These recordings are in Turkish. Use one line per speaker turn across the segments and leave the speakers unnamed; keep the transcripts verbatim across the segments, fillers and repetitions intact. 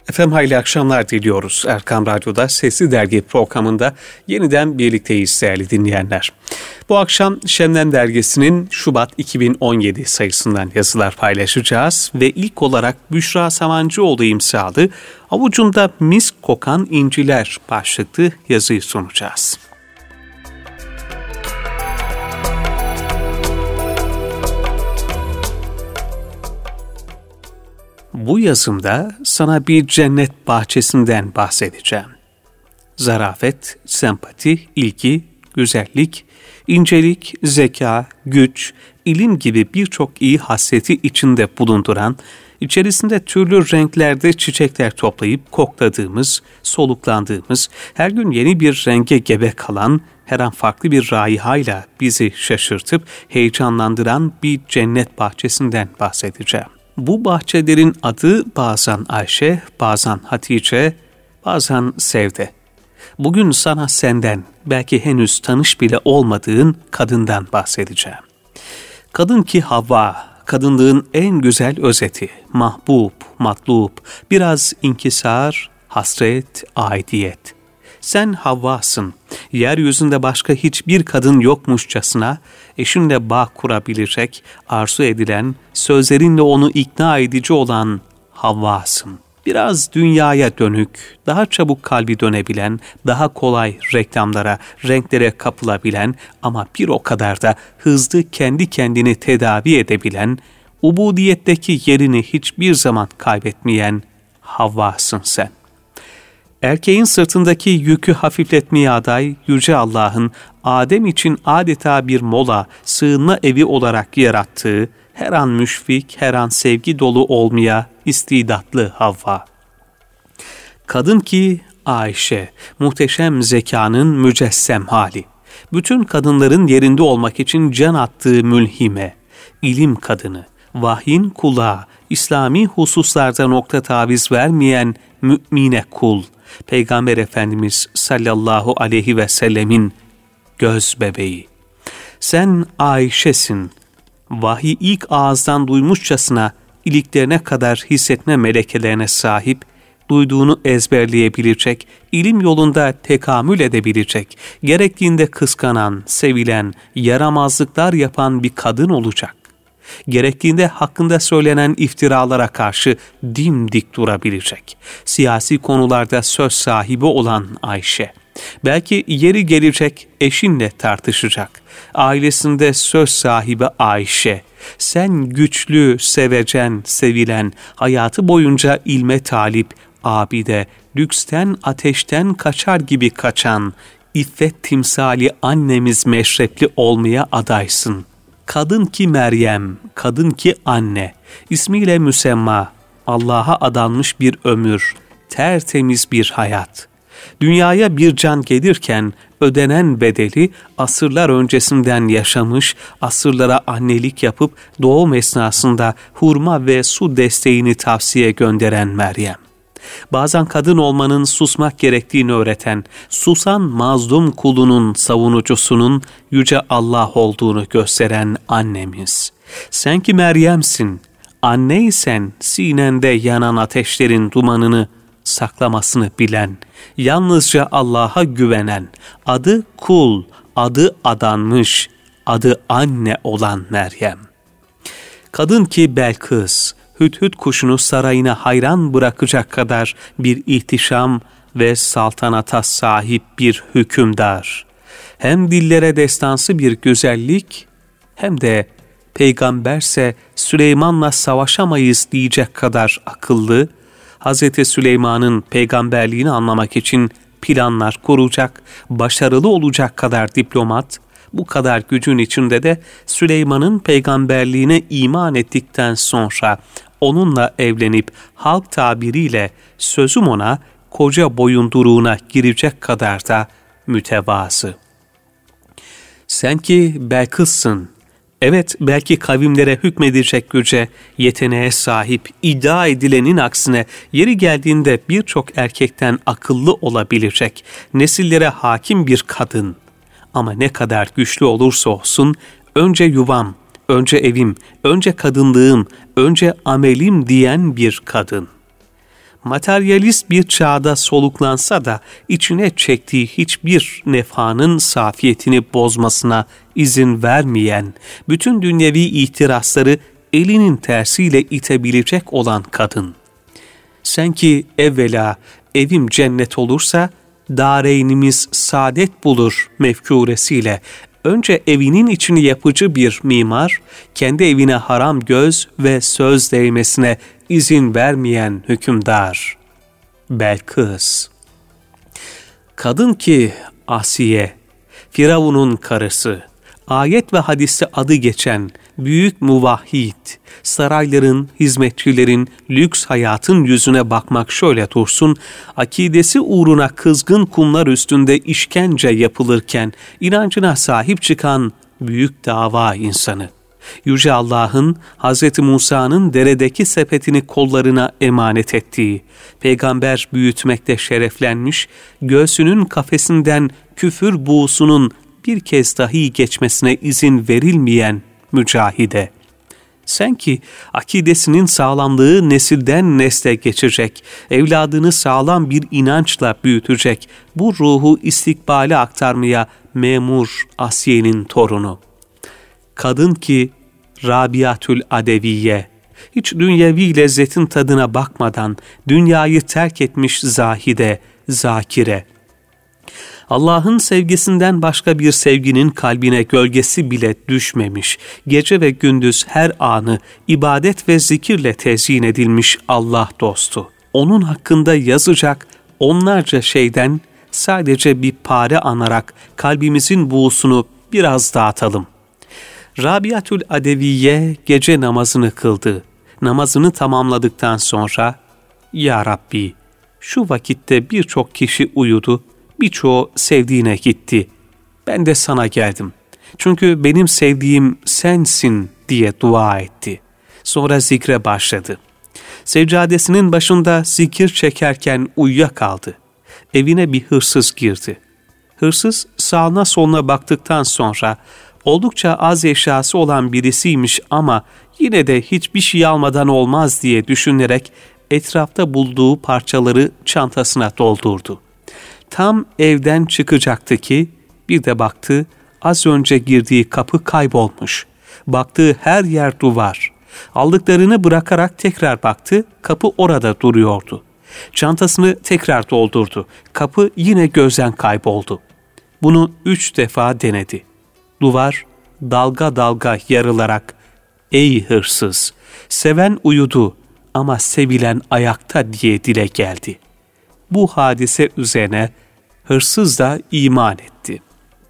Efendim hayırlı akşamlar diliyoruz. Erkam Radyo'da Sesli Dergi programında yeniden birlikteyiz değerli dinleyenler. Bu akşam Şemdem Dergisi'nin Şubat iki bin on yedi sayısından yazılar paylaşacağız ve ilk olarak Büşra Samancıoğlu imzalı Avucunda Misk Kokan İnciler başlıklı yazıyı sunacağız. Bu yazımda sana bir cennet bahçesinden bahsedeceğim. Zarafet, sempati, ilgi, güzellik, incelik, zeka, güç, ilim gibi birçok iyi hasleti içinde bulunduran, içerisinde türlü renklerde çiçekler toplayıp kokladığımız, soluklandığımız, her gün yeni bir renge gebe kalan, her an farklı bir raihayla bizi şaşırtıp heyecanlandıran bir cennet bahçesinden bahsedeceğim. Bu bahçelerin adı bazen Ayşe, bazen Hatice, bazen Sevde. Bugün sana senden, belki henüz tanış bile olmadığın kadından bahsedeceğim. Kadın ki Havva, kadınlığın en güzel özeti, mahbub, matlub, biraz inkisar, hasret, aidiyet. Sen Havva'sın, yeryüzünde başka hiçbir kadın yokmuşçasına, eşinle bağ kurabilecek, arzu edilen, sözlerinle onu ikna edici olan Havva'sın. Biraz dünyaya dönük, daha çabuk kalbi dönebilen, daha kolay reklamlara, renklere kapılabilen ama bir o kadar da hızlı kendi kendini tedavi edebilen, ubudiyetteki yerini hiçbir zaman kaybetmeyen Havva'sın sen. Erkeğin sırtındaki yükü hafifletmeye aday, Yüce Allah'ın Adem için adeta bir mola, sığınma evi olarak yarattığı, her an müşfik, her an sevgi dolu olmaya istidatlı Havva. Kadın ki Ayşe, muhteşem zekanın mücessem hali. Bütün kadınların yerinde olmak için can attığı mülhime, ilim kadını, vahyin kulağı, İslami hususlarda nokta taviz vermeyen mümine kul, Peygamber Efendimiz sallallahu aleyhi ve sellemin göz bebeği. Sen Ayşe'sin, vahiy ilk ağızdan duymuşçasına iliklerine kadar hissetme melekelerine sahip, duyduğunu ezberleyebilecek, ilim yolunda tekamül edebilecek, gerektiğinde kıskanan, sevilen, yaramazlıklar yapan bir kadın olacak. Gerektiğinde hakkında söylenen iftiralara karşı dimdik durabilecek. Siyasi konularda söz sahibi olan Ayşe. Belki yeri gelecek eşinle tartışacak. Ailesinde söz sahibi Ayşe. Sen güçlü, sevecen, sevilen, hayatı boyunca ilme talip, abide, lüksten, ateşten kaçar gibi kaçan, iffet timsali annemiz meşrepli olmaya adaysın. Kadın ki Meryem, kadın ki anne, ismiyle müsemma, Allah'a adanmış bir ömür, tertemiz bir hayat. Dünyaya bir can gelirken ödenen bedeli asırlar öncesinden yaşamış, asırlara annelik yapıp doğum esnasında hurma ve su desteğini tavsiye gönderen Meryem. Bazen kadın olmanın susmak gerektiğini öğreten, susan mazlum kulunun savunucusunun Yüce Allah olduğunu gösteren annemiz. Sen ki Meryem'sin, anneysen sinende yanan ateşlerin dumanını saklamasını bilen, yalnızca Allah'a güvenen, adı kul, adı adanmış, adı anne olan Meryem. Kadın ki Belkıs, hüdhüd kuşunu sarayına hayran bırakacak kadar bir ihtişam ve saltanata sahip bir hükümdar. Hem dillere destansı bir güzellik, hem de peygamberse Süleyman'la savaşamayız diyecek kadar akıllı, Hazreti Süleyman'ın peygamberliğini anlamak için planlar kuracak, başarılı olacak kadar diplomat, bu kadar gücün içinde de Süleyman'ın peygamberliğine iman ettikten sonra onunla evlenip halk tabiriyle sözüm ona koca boyunduruğuna girecek kadar da mütevazı. Sen ki Belkıs'sın, evet belki kavimlere hükmedecek güce, yeteneğe sahip, iddia edilenin aksine yeri geldiğinde birçok erkekten akıllı olabilecek, nesillere hakim bir kadın. Ama ne kadar güçlü olursa olsun, önce yuvam, önce evim, önce kadınlığım, önce amelim diyen bir kadın. materyalist bir çağda soluklansa da içine çektiği hiçbir nefhanın safiyetini bozmasına izin vermeyen, bütün dünyevi ihtirasları elinin tersiyle itebilecek olan kadın. Sen ki evvela evim cennet olursa dareynimiz saadet bulur mefkuresiyle önce evinin içini yapıcı bir mimar, kendi evine haram göz ve söz değmesine izin vermeyen hükümdar. Belkıs. Kadın ki Asiye, Firavun'un karısı, ayet ve hadiste adı geçen büyük muvahhid, sarayların, hizmetçilerin, lüks hayatın yüzüne bakmak şöyle dursun, akidesi uğruna kızgın kumlar üstünde işkence yapılırken inancına sahip çıkan büyük dava insanı. Yüce Allah'ın Hazreti Musa'nın deredeki sepetini kollarına emanet ettiği, peygamber büyütmekte şereflenmiş, göğsünün kafesinden küfür buğusunun bir kez dahi geçmesine izin verilmeyen mücahide. Sen ki akidesinin sağlamlığı nesilden nesle geçecek, evladını sağlam bir inançla büyütecek, bu ruhu istikbale aktarmaya memur Asiye'nin torunu. Kadın ki Rabiatül Adeviye, hiç dünyevi lezzetin tadına bakmadan dünyayı terk etmiş zahide, zakire. Allah'ın sevgisinden başka bir sevginin kalbine gölgesi bile düşmemiş, gece ve gündüz her anı ibadet ve zikirle tezyin edilmiş Allah dostu. Onun hakkında yazacak onlarca şeyden sadece bir pare anarak kalbimizin buğusunu biraz dağıtalım. Rabiatül Adeviye gece namazını kıldı. Namazını tamamladıktan sonra, "Ya Rabbi, şu vakitte birçok kişi uyudu, birçoğu sevdiğine gitti. Ben de sana geldim. Çünkü benim sevdiğim sensin," diye dua etti. Sonra zikre başladı. Seccadesinin başında zikir çekerken uyuyakaldı. Evine bir hırsız girdi. Hırsız sağına soluna baktıktan sonra oldukça az eşyası olan birisiymiş ama yine de hiçbir şey almadan olmaz diye düşünerek etrafta bulduğu parçaları çantasına doldurdu. Tam evden çıkacaktı ki bir de baktı, az önce girdiği kapı kaybolmuş. Baktığı her yer duvar. Aldıklarını bırakarak tekrar baktı, kapı orada duruyordu. Çantasını tekrar doldurdu. Kapı yine gözden kayboldu. Bunu üç defa denedi. Duvar dalga dalga yarılarak, "Ey hırsız, seven uyudu ama sevilen ayakta," diye dile geldi. Bu hadise üzerine hırsız da iman etti.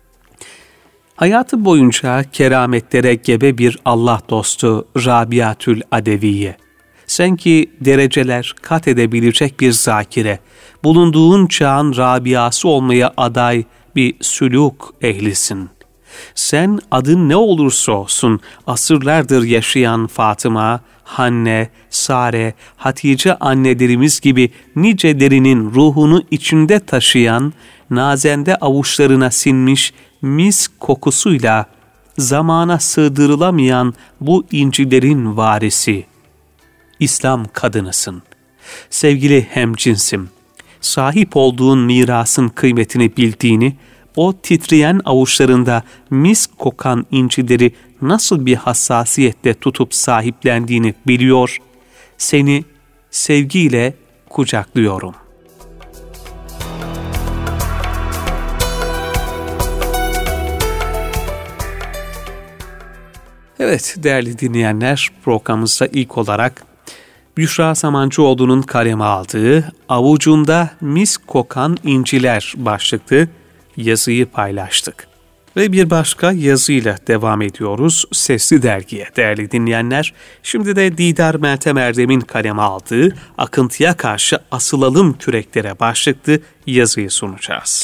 Hayatı boyunca kerametlere gebe bir Allah dostu Rabiatül Adeviye. Sen ki dereceler kat edebilecek bir zakire, bulunduğun çağın Rabiası olmaya aday bir sülûk ehlisin. Sen adın ne olursa olsun asırlardır yaşayan Fatıma, Hanne, Sare, Hatice annelerimiz gibi nicelerinin ruhunu içinde taşıyan, nazende avuçlarına sinmiş mis kokusuyla zamana sığdırılamayan bu incilerin varisi. İslam kadınısın. Sevgili hemcinsim, sahip olduğun mirasın kıymetini bildiğini, o titreyen avuçlarında mis kokan incileri nasıl bir hassasiyetle tutup sahiplendiğini biliyor, seni sevgiyle kucaklıyorum. Evet değerli dinleyenler, programımızda ilk olarak Büşra Samancıoğlu'nun kaleme aldığı "Avucunda mis kokan inciler" başlıklı yazıyı paylaştık. Ve bir başka yazıyla devam ediyoruz Sesli Dergi'ye değerli dinleyenler. Şimdi de Didar Meltem Erdem'in kaleme aldığı "Akıntıya Karşı Asılalım Küreklere" başlıklı yazıyı sunacağız.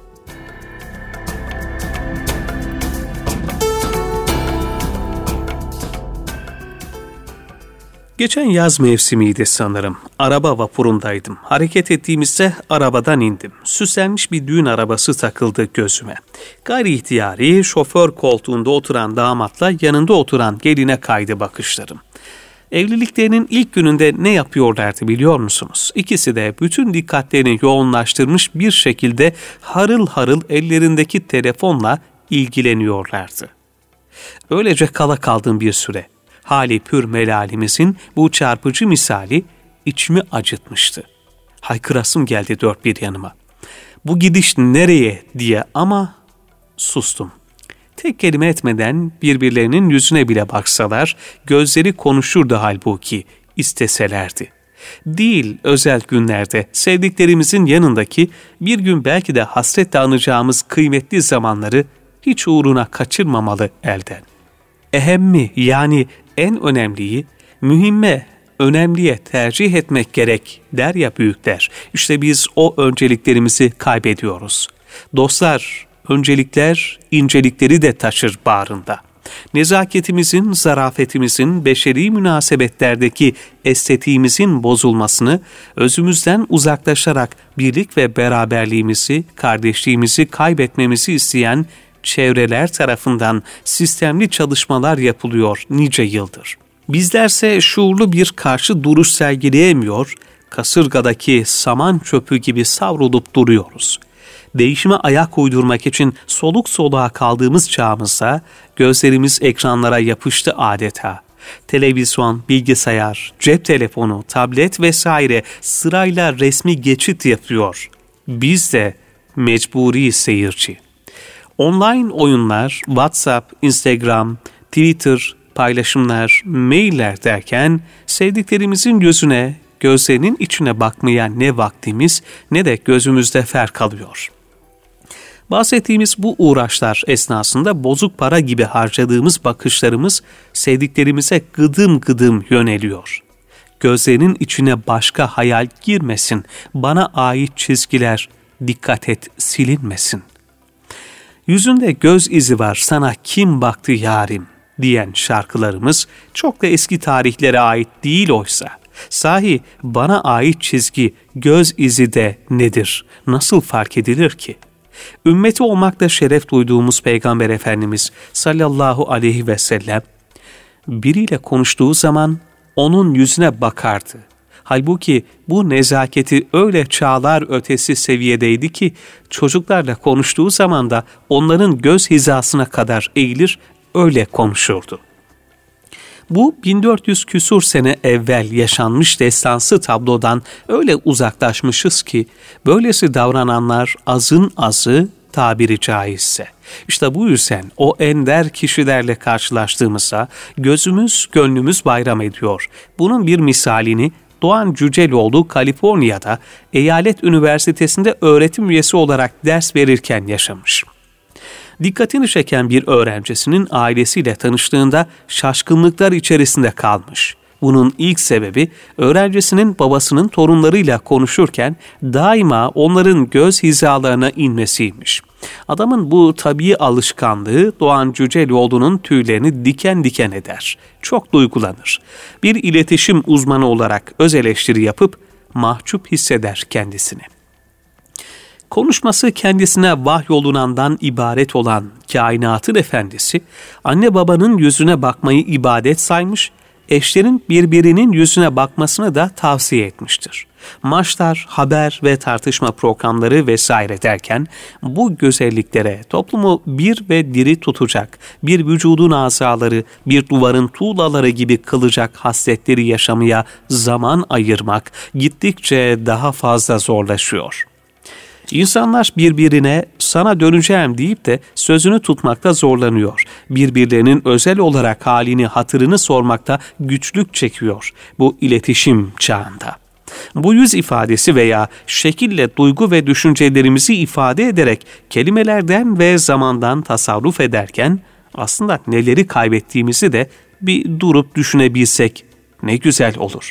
Geçen yaz mevsimiydi sanırım. Araba vapurundaydım. Hareket ettiğimizde arabadan indim. Süslenmiş bir düğün arabası takıldı gözüme. Gayri ihtiyari şoför koltuğunda oturan damatla yanında oturan geline kaydı bakışlarım. Evliliklerinin ilk gününde ne yapıyorlardı biliyor musunuz? İkisi de bütün dikkatlerini yoğunlaştırmış bir şekilde harıl harıl ellerindeki telefonla ilgileniyorlardı. Öylece kala kaldım bir süre. Hali pür melalimizin bu çarpıcı misali içimi acıtmıştı. Haykırasım geldi dört bir yanıma. Bu gidiş nereye diye ama sustum. Tek kelime etmeden birbirlerinin yüzüne bile baksalar, gözleri konuşurdu halbuki isteselerdi. Değil özel günlerde sevdiklerimizin yanındaki bir gün belki de hasretle anacağımız kıymetli zamanları hiç uğruna kaçırmamalı elden. Ehemmi yani en önemliyi mühimme, önemliye tercih etmek gerek der ya büyükler. İşte biz o önceliklerimizi kaybediyoruz. Dostlar, öncelikler incelikleri de taşır bağrında. Nezaketimizin, zarafetimizin, beşeri münasebetlerdeki estetiğimizin bozulmasını, özümüzden uzaklaşarak birlik ve beraberliğimizi, kardeşliğimizi kaybetmemizi isteyen çevreler tarafından sistemli çalışmalar yapılıyor nice yıldır. Bizlerse şuurlu bir karşı duruş sergileyemiyor, kasırgadaki saman çöpü gibi savrulup duruyoruz. Değişime ayak uydurmak için soluk soluğa kaldığımız çağımızda gözlerimiz ekranlara yapıştı adeta. Televizyon, bilgisayar, cep telefonu, tablet vesaire sırayla resmi geçit yapıyor. Biz de mecburi seyirci. Online oyunlar, WhatsApp, Instagram, Twitter, paylaşımlar, mailler derken sevdiklerimizin gözüne, gözlerinin içine bakmaya ne vaktimiz ne de gözümüzde fer kalıyor. Bahsettiğimiz bu uğraşlar esnasında bozuk para gibi harcadığımız bakışlarımız sevdiklerimize gıdım gıdım yöneliyor. Gözlerinin içine başka hayal girmesin, bana ait çizgiler, dikkat et silinmesin. Yüzünde göz izi var, sana kim baktı yarim diyen şarkılarımız çok da eski tarihlere ait değil oysa. Sahi bana ait çizgi, göz izi de nedir? Nasıl fark edilir ki? Ümmeti olmakla şeref duyduğumuz Peygamber Efendimiz sallallahu aleyhi ve sellem biriyle konuştuğu zaman onun yüzüne bakardı. Halbuki bu nezaketi öyle çağlar ötesi seviyedeydi ki çocuklarla konuştuğu zaman da onların göz hizasına kadar eğilir, öyle konuşurdu. Bu bin dört yüz küsur sene evvel yaşanmış destansı tablodan öyle uzaklaşmışız ki böylesi davrananlar azın azı tabiri caizse. İşte bu yüzden o ender kişilerle karşılaştığımızda gözümüz gönlümüz bayram ediyor. Bunun bir misalini Doğan Cüceloğlu Kaliforniya'da Eyalet Üniversitesi'nde öğretim üyesi olarak ders verirken yaşamış. Dikkatini çeken bir öğrencisinin ailesiyle tanıştığında şaşkınlıklar içerisinde kalmış. Bunun ilk sebebi öğrencisinin babasının torunlarıyla konuşurken daima onların göz hizalarına inmesiymiş. Adamın bu tabii alışkanlığı Doğan Cüceloğlu'nun tüylerini diken diken eder. Çok duygulanır. Bir iletişim uzmanı olarak öz eleştiri yapıp mahcup hisseder kendisini. Konuşması kendisine vahyolunandan ibaret olan kainatın efendisi, anne babanın yüzüne bakmayı ibadet saymış, eşlerin birbirinin yüzüne bakmasını da tavsiye etmiştir. Maçlar, haber ve tartışma programları vesaire derken bu güzelliklere toplumu bir ve diri tutacak, bir vücudun azaları, bir duvarın tuğlaları gibi kılacak hasletleri yaşamaya zaman ayırmak gittikçe daha fazla zorlaşıyor. İnsanlar birbirine sana döneceğim deyip de sözünü tutmakta zorlanıyor. Birbirlerinin özel olarak halini, hatırını sormakta güçlük çekiyor bu iletişim çağında. Bu yüz ifadesi veya şekille duygu ve düşüncelerimizi ifade ederek kelimelerden ve zamandan tasarruf ederken aslında neleri kaybettiğimizi de bir durup düşünebilsek ne güzel olur.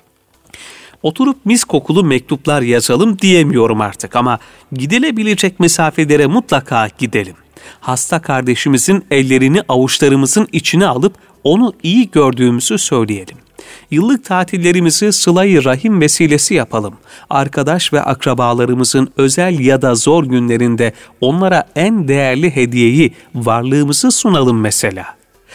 Oturup mis kokulu mektuplar yazalım diyemiyorum artık ama gidilebilecek mesafelere mutlaka gidelim. Hasta kardeşimizin ellerini avuçlarımızın içine alıp onu iyi gördüğümüzü söyleyelim. Yıllık tatillerimizi sıla-i rahim vesilesi yapalım. Arkadaş ve akrabalarımızın özel ya da zor günlerinde onlara en değerli hediyeyi, varlığımızı sunalım mesela.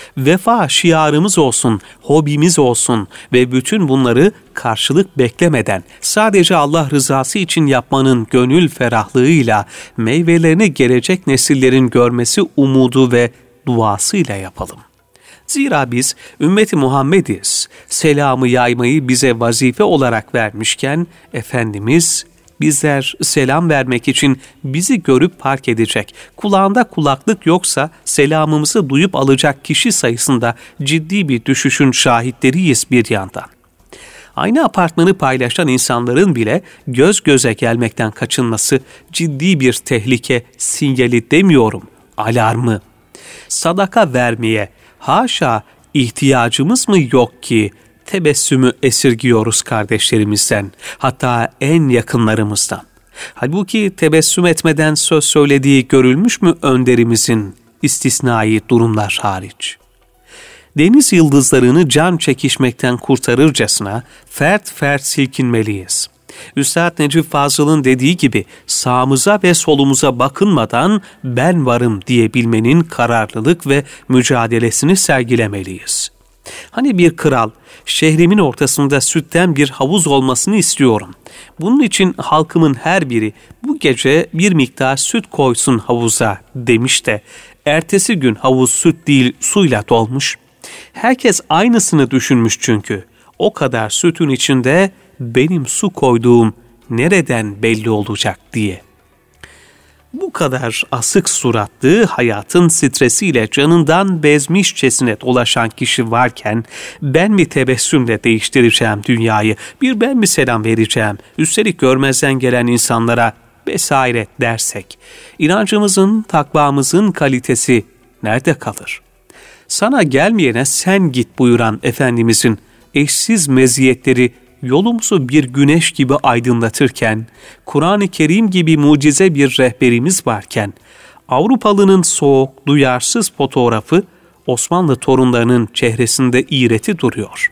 Vefa şiarımız olsun, hobimiz olsun ve bütün bunları karşılık beklemeden sadece Allah rızası için yapmanın gönül ferahlığıyla meyvelerini gelecek nesillerin görmesi umudu ve duasıyla yapalım. Zira biz ümmeti Muhammediz. Selamı yaymayı bize vazife olarak vermişken Efendimiz bizler selam vermek için bizi görüp fark edecek, kulağında kulaklık yoksa selamımızı duyup alacak kişi sayısında ciddi bir düşüşün şahitleriyiz bir yandan. Aynı apartmanı paylaşan insanların bile göz göze gelmekten kaçınması ciddi bir tehlike sinyali demiyorum, alarmı. Sadaka vermeye haşa ihtiyacımız mı yok ki tebessümü esirgiyoruz kardeşlerimizden, hatta en yakınlarımızdan. Halbuki tebessüm etmeden söz söylediği görülmüş mü önderimizin, istisnai durumlar hariç? Deniz yıldızlarını can çekişmekten kurtarırcasına fert fert silkinmeliyiz. Üstad Necip Fazıl'ın dediği gibi sağımıza ve solumuza bakınmadan ben varım diyebilmenin kararlılık ve mücadelesini sergilemeliyiz. Hani bir kral, şehrimin ortasında sütten bir havuz olmasını istiyorum. Bunun için halkımın her biri bu gece bir miktar süt koysun havuza demiş de ertesi gün havuz süt değil suyla dolmuş. Herkes aynısını düşünmüş çünkü. O kadar sütün içinde benim su koyduğum nereden belli olacak diye. Bu kadar asık suratlı, hayatın stresiyle canından bezmişçesine dolaşan kişi varken ben mi tebessümle değiştireceğim dünyayı, bir ben mi selam vereceğim, üstelik görmezden gelen insanlara vesairet dersek, inancımızın, takvamızın kalitesi nerede kalır? Sana gelmeyene sen git buyuran Efendimizin eşsiz meziyetleri yolumuzu bir güneş gibi aydınlatırken, Kur'an-ı Kerim gibi mucize bir rehberimiz varken, Avrupalının soğuk, duyarsız fotoğrafı Osmanlı torunlarının çehresinde iğreti duruyor.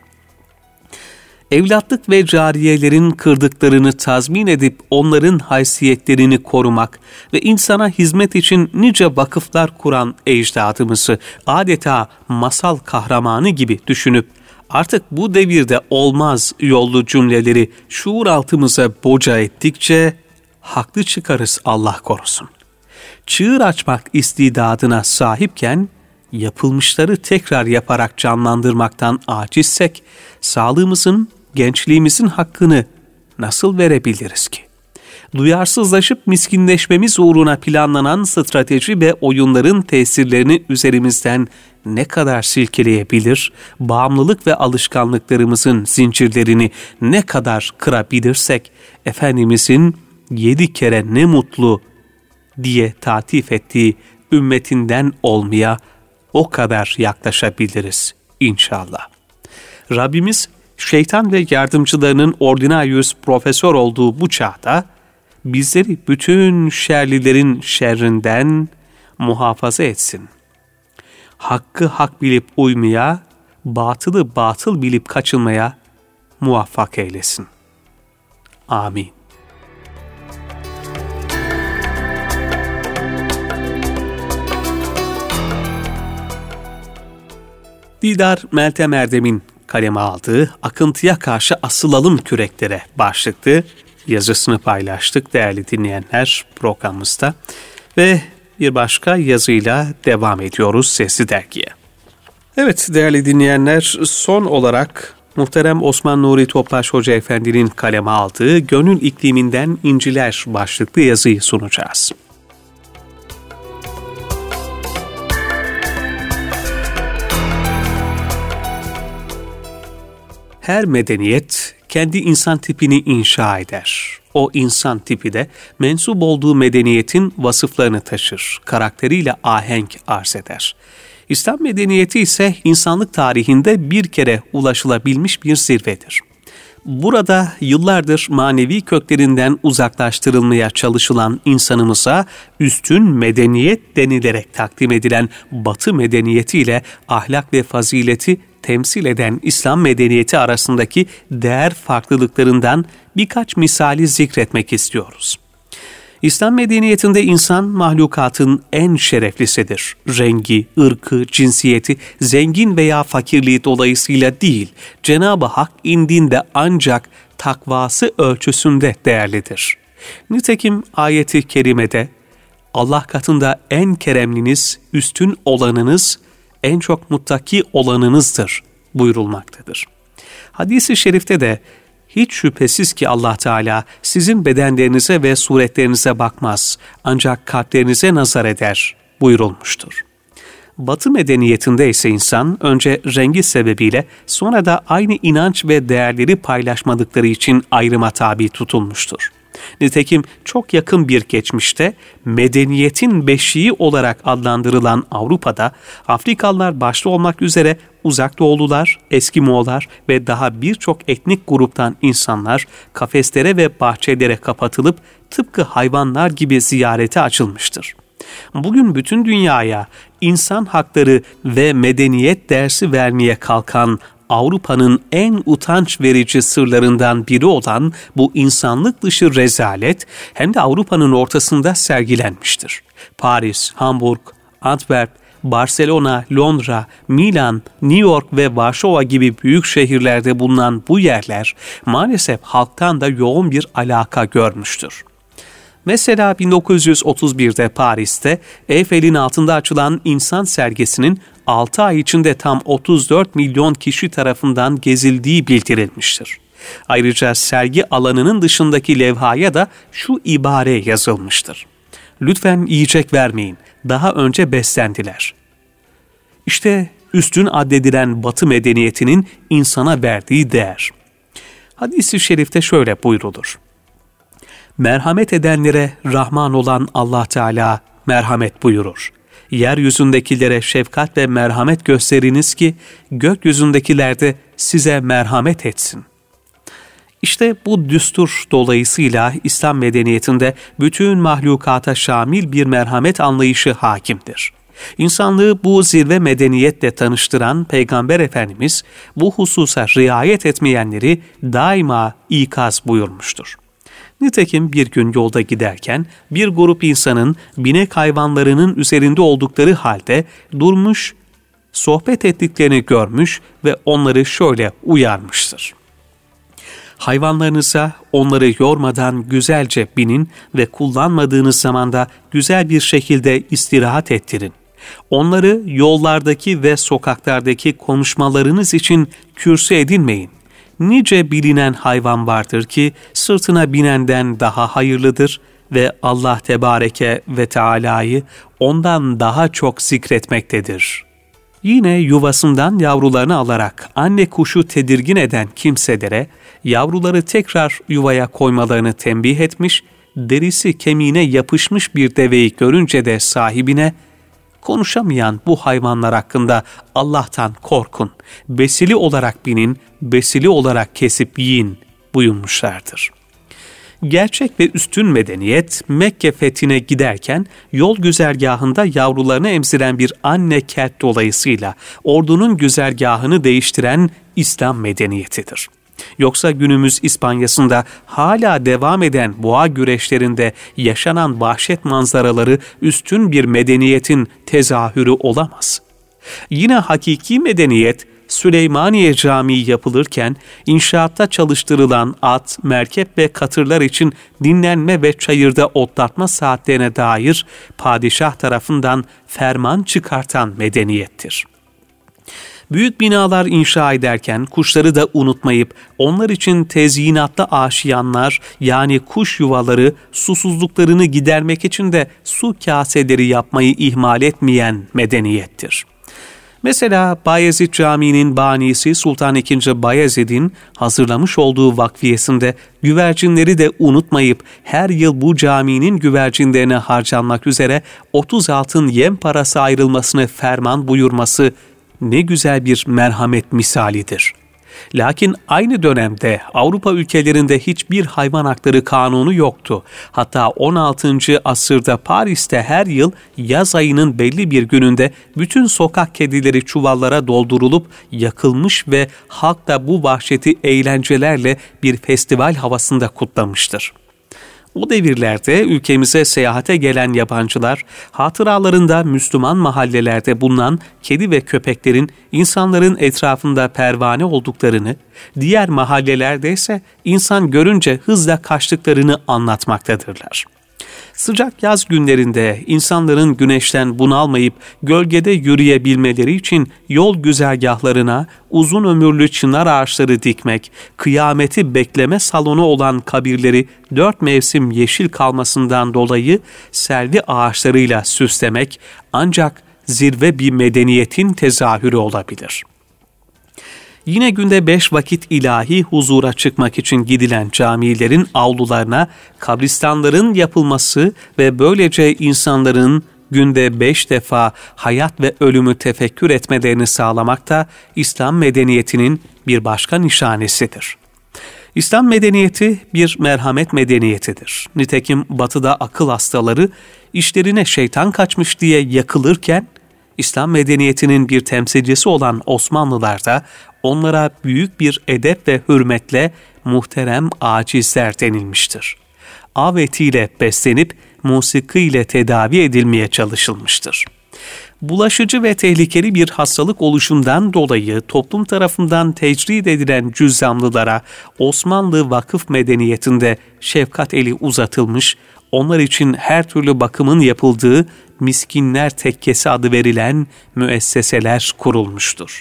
Evlatlık ve cariyelerin kırdıklarını tazmin edip onların haysiyetlerini korumak ve insana hizmet için nice vakıflar kuran ecdadımızı adeta masal kahramanı gibi düşünüp, artık bu devirde olmaz yollu cümleleri şuur altımıza boca ettikçe haklı çıkarız Allah korusun. Çığır açmak istidadına sahipken yapılmışları tekrar yaparak canlandırmaktan acizsek sağlığımızın, gençliğimizin hakkını nasıl verebiliriz ki? Duyarsızlaşıp miskinleşmemiz uğruna planlanan strateji ve oyunların tesirlerini üzerimizden ne kadar silkeleyebilir, bağımlılık ve alışkanlıklarımızın zincirlerini ne kadar kırabilirsek, Efendimizin yedi kere ne mutlu diye tatif ettiği ümmetinden olmaya o kadar yaklaşabiliriz inşallah. Rabbimiz şeytan ve yardımcılarının ordinarius profesör olduğu bu çağda bizleri bütün şerlilerin şerrinden muhafaza etsin. Hakkı hak bilip uymaya, batılı batıl bilip kaçınmaya muvaffak eylesin. Amin. Didar Meltem Erdem'in kaleme aldığı Akıntıya Karşı Asılalım Küreklere başlıklı yazısını paylaştık değerli dinleyenler programımızda ve bir başka yazıyla devam ediyoruz Sesli Dergi'ye. Evet değerli dinleyenler, son olarak muhterem Osman Nuri Topbaş Hoca Efendi'nin kaleme aldığı Gönül İkliminden İnciler başlıklı yazıyı sunacağız. Her medeniyet kendi insan tipini inşa eder. O insan tipi de mensup olduğu medeniyetin vasıflarını taşır, karakteriyle ahenk arz eder. İslam medeniyeti ise insanlık tarihinde bir kere ulaşılabilmiş bir zirvedir. Burada yıllardır manevi köklerinden uzaklaştırılmaya çalışılan insanımıza üstün medeniyet denilerek takdim edilen Batı medeniyetiyle ahlak ve fazileti temsil eden İslam medeniyeti arasındaki değer farklılıklarından birkaç misali zikretmek istiyoruz. İslam medeniyetinde insan mahlukatın en şereflisidir. Rengi, ırkı, cinsiyeti, zengin veya fakirliği dolayısıyla değil, Cenab-ı Hak indinde ancak takvası ölçüsünde değerlidir. Nitekim ayeti kerimede Allah katında en keremliniz, üstün olanınız, en çok muttaki olanınızdır buyurulmaktadır. Hadis-i şerifte de hiç şüphesiz ki Allah Teala sizin bedenlerinize ve suretlerinize bakmaz, ancak kalplerinize nazar eder buyurulmuştur. Batı medeniyetinde ise insan önce rengi sebebiyle sonra da aynı inanç ve değerleri paylaşmadıkları için ayrıma tabi tutulmuştur. Nitekim çok yakın bir geçmişte medeniyetin beşiği olarak adlandırılan Avrupa'da Afrikalılar başta olmak üzere Uzak Doğulular, Eskimoğullar ve daha birçok etnik gruptan insanlar kafeslere ve bahçelere kapatılıp tıpkı hayvanlar gibi ziyarete açılmıştır. Bugün bütün dünyaya insan hakları ve medeniyet dersi vermeye kalkan Avrupa'nın en utanç verici sırlarından biri olan bu insanlık dışı rezalet hem de Avrupa'nın ortasında sergilenmiştir. Paris, Hamburg, Antwerp, Barcelona, Londra, Milan, New York ve Varşova gibi büyük şehirlerde bulunan bu yerler maalesef halktan da yoğun bir alaka görmüştür. Mesela bin dokuz yüz otuz birde Paris'te Eyfel'in altında açılan insan sergisinin altı ay içinde tam otuz dört milyon kişi tarafından gezildiği bildirilmiştir. Ayrıca sergi alanının dışındaki levhaya da şu ibare yazılmıştır: "Lütfen yiyecek vermeyin, daha önce beslendiler." İşte üstün addedilen Batı medeniyetinin insana verdiği değer. Hadis-i şerifte şöyle buyrulur: "Merhamet edenlere Rahman olan Allah Teala merhamet buyurur. Yeryüzündekilere şefkat ve merhamet gösteriniz ki gökyüzündekiler de size merhamet etsin." İşte bu düstur dolayısıyla İslam medeniyetinde bütün mahlukata şamil bir merhamet anlayışı hakimdir. İnsanlığı bu zirve medeniyetle tanıştıran Peygamber Efendimiz bu hususa riayet etmeyenleri daima ikaz buyurmuştur. Nitekim bir gün yolda giderken bir grup insanın binek hayvanlarının üzerinde oldukları halde durmuş, sohbet ettiklerini görmüş ve onları şöyle uyarmıştır: "Hayvanlarınıza onları yormadan güzelce binin ve kullanmadığınız zaman da güzel bir şekilde istirahat ettirin. Onları yollardaki ve sokaklardaki konuşmalarınız için kürsü edinmeyin. Nice bilinen hayvan vardır ki sırtına binenden daha hayırlıdır ve Allah Tebareke ve Teala'yı ondan daha çok zikretmektedir." Yine yuvasından yavrularını alarak anne kuşu tedirgin eden kimselere yavruları tekrar yuvaya koymalarını tembih etmiş, derisi kemiğine yapışmış bir deveyi görünce de sahibine "Konuşamayan bu hayvanlar hakkında Allah'tan korkun, besili olarak binin, besili olarak kesip yiyin" buyurmuşlardır. Gerçek ve üstün medeniyet Mekke fethine giderken yol güzergahında yavrularını emziren bir anne kelt dolayısıyla ordunun güzergahını değiştiren İslam medeniyetidir. Yoksa günümüz İspanya'sında hala devam eden boğa güreşlerinde yaşanan vahşet manzaraları üstün bir medeniyetin tezahürü olamaz. Yine hakiki medeniyet, Süleymaniye Camii yapılırken inşaatta çalıştırılan at, merkep ve katırlar için dinlenme ve çayırda otlatma saatlerine dair padişah tarafından ferman çıkartan medeniyettir. Büyük binalar inşa ederken kuşları da unutmayıp onlar için tezyinatlı aşiyanlar yani kuş yuvaları, susuzluklarını gidermek için de su kaseleri yapmayı ihmal etmeyen medeniyettir. Mesela Bayezid Camii'nin banisi Sultan ikinci. Bayezid'in hazırlamış olduğu vakfiyesinde güvercinleri de unutmayıp her yıl bu caminin güvercinlerine harcanmak üzere otuz altın yem parası ayrılmasını ferman buyurması ne güzel bir merhamet misalidir. Lakin aynı dönemde Avrupa ülkelerinde hiçbir hayvan hakları kanunu yoktu. Hatta on altıncı asırda Paris'te her yıl yaz ayının belli bir gününde bütün sokak kedileri çuvallara doldurulup yakılmış ve halk da bu vahşeti eğlencelerle bir festival havasında kutlamıştır. O devirlerde ülkemize seyahate gelen yabancılar, hatıralarında Müslüman mahallelerde bulunan kedi ve köpeklerin insanların etrafında pervane olduklarını, diğer mahallelerde ise insan görünce hızla kaçtıklarını anlatmaktadırlar. Sıcak yaz günlerinde insanların güneşten bunalmayıp gölgede yürüyebilmeleri için yol güzergahlarına uzun ömürlü çınar ağaçları dikmek, kıyameti bekleme salonu olan kabirleri dört mevsim yeşil kalmasından dolayı selvi ağaçlarıyla süslemek ancak zirve bir medeniyetin tezahürü olabilir. Yine günde beş vakit ilahi huzura çıkmak için gidilen camilerin avlularına kabristanların yapılması ve böylece insanların günde beş defa hayat ve ölümü tefekkür etmelerini sağlamak da İslam medeniyetinin bir başka nişanesidir. İslam medeniyeti bir merhamet medeniyetidir. Nitekim Batı'da akıl hastaları işlerine şeytan kaçmış diye yakılırken, İslam medeniyetinin bir temsilcisi olan Osmanlılar da onlara büyük bir edep ve hürmetle muhterem acizler denilmiştir. Av etiyle beslenip musikiyle tedavi edilmeye çalışılmıştır. Bulaşıcı ve tehlikeli bir hastalık oluşundan dolayı toplum tarafından tecrid edilen cüzzamlılara Osmanlı vakıf medeniyetinde şefkat eli uzatılmış, onlar için her türlü bakımın yapıldığı Miskinler Tekkesi adı verilen müesseseler kurulmuştur.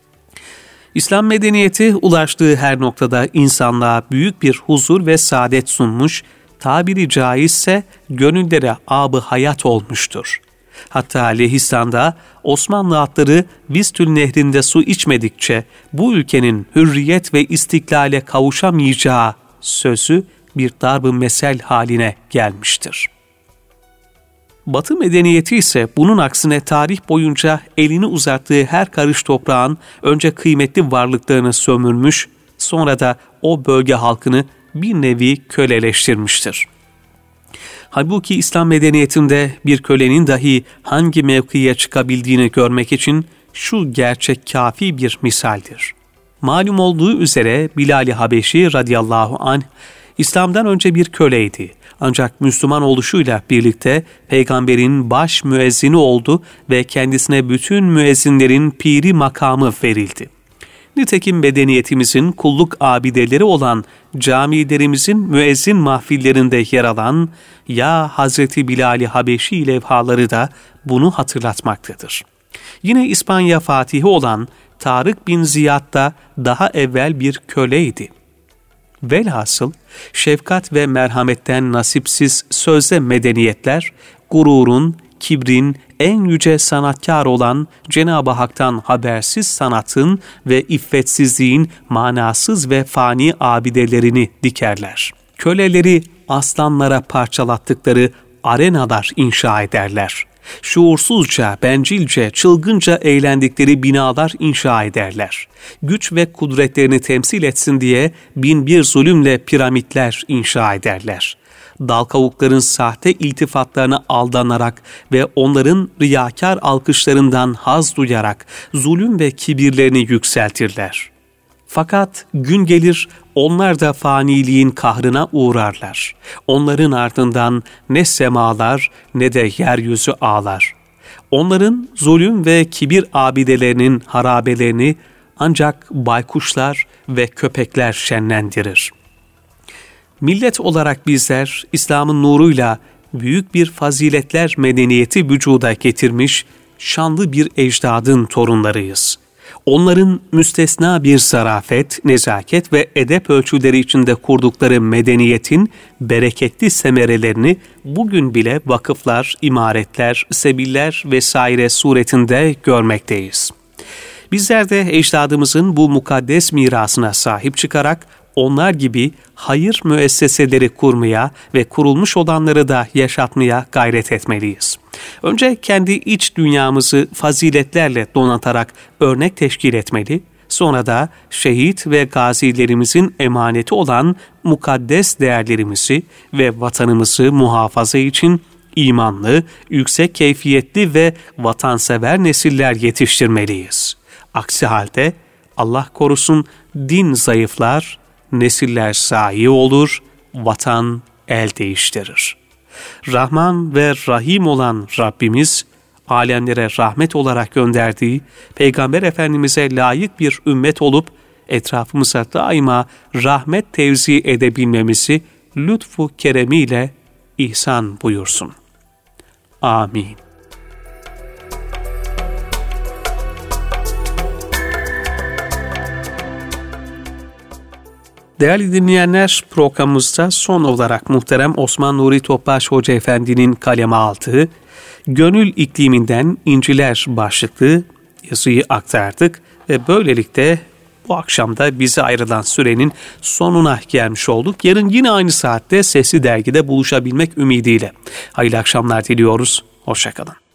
İslam medeniyeti ulaştığı her noktada insanlığa büyük bir huzur ve saadet sunmuş, tabiri caizse gönüllere ab-ı hayat olmuştur. Hatta Lehistan'da Osmanlı atları Vistül Nehri'nde su içmedikçe bu ülkenin hürriyet ve istiklale kavuşamayacağı sözü bir darb-ı mesel haline gelmiştir. Batı medeniyeti ise bunun aksine tarih boyunca elini uzattığı her karış toprağın önce kıymetli varlıklarını sömürmüş, sonra da o bölge halkını bir nevi köleleştirmiştir. Halbuki İslam medeniyetinde bir kölenin dahi hangi mevkiye çıkabildiğini görmek için şu gerçek kafi bir misaldir. Malum olduğu üzere Bilal-i Habeşi radıyallahu anh, İslam'dan önce bir köleydi. Ancak Müslüman oluşuyla birlikte peygamberin baş müezzini oldu ve kendisine bütün müezzinlerin piri makamı verildi. Nitekim medeniyetimizin kulluk abideleri olan camilerimizin müezzin mahfillerinde yer alan Ya Hazreti Bilal-i Habeşi levhaları da bunu hatırlatmaktadır. Yine İspanya fatihi olan Tarık bin Ziyad da daha evvel bir köleydi. Velhasıl şefkat ve merhametten nasipsiz sözde medeniyetler, gururun, kibrin en yüce sanatkar olan Cenab-ı Hak'tan habersiz sanatın ve iffetsizliğin manasız ve fani abidelerini dikerler. Köleleri aslanlara parçalattıkları arenalar inşa ederler. Şuursuzca, bencilce, çılgınca eğlendikleri binalar inşa ederler. Güç ve kudretlerini temsil etsin diye bin bir zulümle piramitler inşa ederler. Dal kavukların sahte iltifatlarına aldanarak ve onların riyakar alkışlarından haz duyarak zulüm ve kibirlerini yükseltirler. Fakat gün gelir onlar da faniliğin kahrına uğrarlar. Onların ardından ne semalar ne de yeryüzü ağlar. Onların zulüm ve kibir abidelerinin harabelerini ancak baykuşlar ve köpekler şenlendirir. Millet olarak bizler İslam'ın nuruyla büyük bir faziletler medeniyeti vücuda getirmiş şanlı bir ecdadın torunlarıyız. Onların müstesna bir zarafet, nezaket ve edep ölçüleri içinde kurdukları medeniyetin bereketli semerelerini bugün bile vakıflar, imaretler, sebiller vesaire suretinde görmekteyiz. Bizler de ecdadımızın bu mukaddes mirasına sahip çıkarak onlar gibi hayır müesseseleri kurmaya ve kurulmuş olanları da yaşatmaya gayret etmeliyiz. Önce kendi iç dünyamızı faziletlerle donatarak örnek teşkil etmeli, sonra da şehit ve gazilerimizin emaneti olan mukaddes değerlerimizi ve vatanımızı muhafaza için imanlı, yüksek keyfiyetli ve vatansever nesiller yetiştirmeliyiz. Aksi halde Allah korusun din zayıflar, nesiller zayi olur, vatan el değiştirir. Rahman ve Rahim olan Rabbimiz, alemlere rahmet olarak gönderdiği Peygamber Efendimiz'e layık bir ümmet olup, etrafımıza daima rahmet tevzi edebilmemizi lütfu keremiyle ihsan buyursun. Amin. Değerli dinleyenler, programımızda son olarak muhterem Osman Nuri Topbaş Hoca Efendi'nin kaleme aldığı Gönül İkliminden İnciler başlıklı yazıyı aktardık ve böylelikle bu akşam da bize ayrılan sürenin sonuna gelmiş olduk. Yarın yine aynı saatte Sesli Dergi'de buluşabilmek ümidiyle. Hayırlı akşamlar diliyoruz. Hoşça kalın.